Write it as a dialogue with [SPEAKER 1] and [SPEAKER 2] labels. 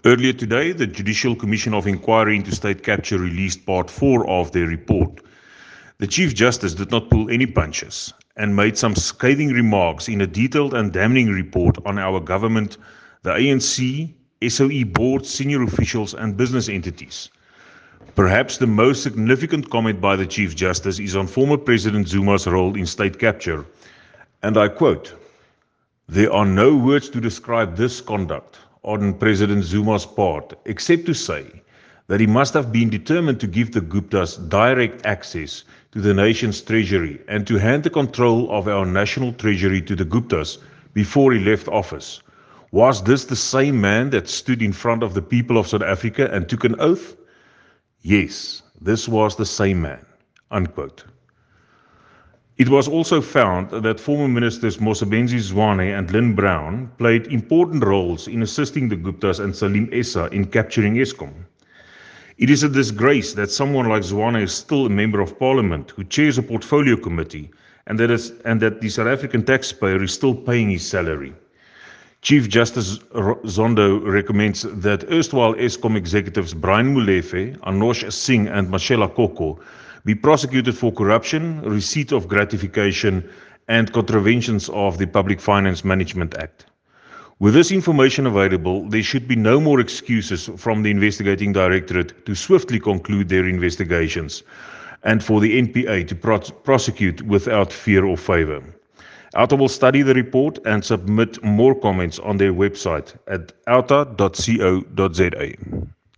[SPEAKER 1] Earlier today, the Judicial Commission of Inquiry into State Capture released Part 4 of their report. The Chief Justice did not pull any punches and made some scathing remarks in a detailed and damning report on our government, the ANC, SOE board, senior officials and business entities. Perhaps the most significant comment by the Chief Justice is on former President Zuma's role in state capture, and I quote, "There are no words to describe this conduct on President Zuma's part, except to say that he must have been determined to give the Guptas direct access to the nation's treasury and to hand the control of our national treasury to the Guptas before he left office. Was this the same man that stood in front of the people of South Africa and took an oath? Yes, this was the same man." Unquote. It was also found that former ministers Mosebenzi Zwane and Lynn Brown played important roles in assisting the Guptas and Salim Essa in capturing Eskom. It is a disgrace that someone like Zwane is still a member of parliament who chairs a portfolio committee and that the South African taxpayer is still paying his salary. Chief Justice Zondo recommends that erstwhile Eskom executives Brian Molefe, Anosh Singh and Mashela Koko be prosecuted for corruption, receipt of gratification and contraventions of the Public Finance Management Act. With this information available, there should be no more excuses from the investigating directorate to swiftly conclude their investigations and for the NPA to prosecute without fear or favor. OUTA will study the report and submit more comments on their website at outa.co.za.